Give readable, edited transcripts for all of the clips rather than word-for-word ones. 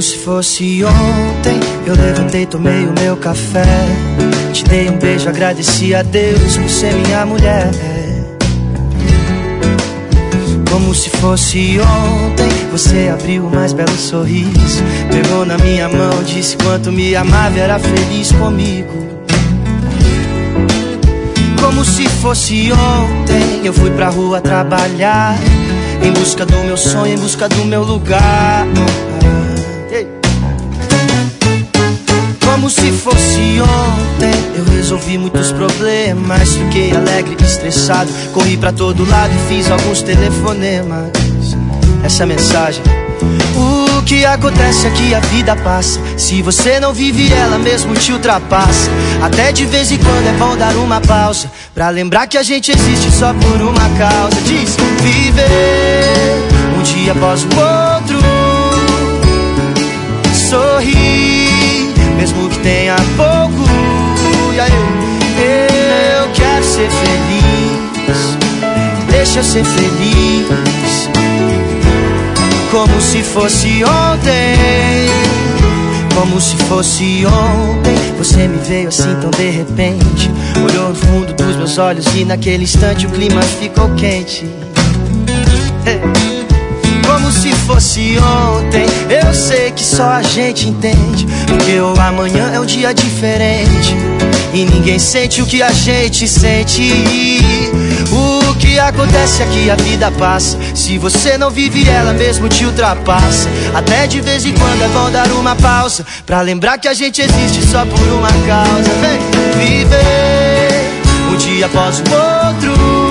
se fosse ontem, eu levantei, tomei o meu café, te dei um beijo, agradeci a Deus por ser minha mulher. Como se fosse ontem, você abriu o mais belo sorriso, pegou na minha mão, disse quanto me amava e era feliz comigo. Como se fosse ontem, eu fui pra rua trabalhar, em busca do meu sonho, em busca do meu lugar. Como se fosse ontem, eu resolvi muitos problemas, fiquei alegre e estressado, corri pra todo lado e fiz alguns telefonemas. Essa mensagem: o que acontece é que a vida passa, se você não vive ela mesmo te ultrapassa. Até de vez em quando é bom dar uma pausa, pra lembrar que a gente existe só por uma causa. Diz: viver um dia após o outro, sorrir mesmo que tenha pouco. E aí, eu quero ser feliz, deixa eu ser feliz. Como se fosse ontem, como se fosse ontem, você me veio assim tão de repente, olhou no fundo dos meus olhos e naquele instante o clima ficou quente. Como se fosse ontem, eu sei que só a gente entende, porque o amanhã é um dia diferente e ninguém sente o que a gente sente. O que acontece é que a vida passa, se você não vive ela mesmo te ultrapassa. Até de vez em quando é bom dar uma pausa, pra lembrar que a gente existe só por uma causa. Vem viver um dia após o outro,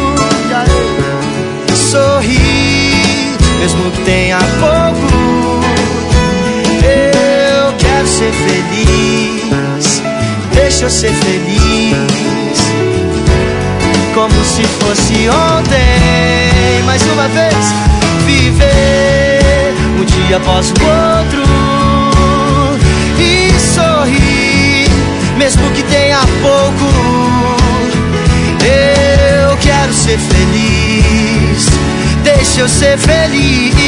sorrir mesmo que tenha pouco. Eu quero ser feliz, deixa eu ser feliz. Como se fosse ontem, mais uma vez. Viver um dia após o outro e sorrir mesmo que tenha pouco. Eu quero ser feliz, deixa eu ser feliz.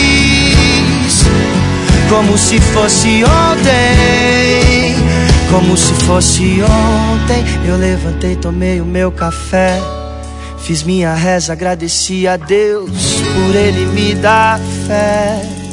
Como se fosse ontem, como se fosse ontem, eu levantei, tomei o meu café, fiz minha reza, agradeci a Deus por Ele me dar fé.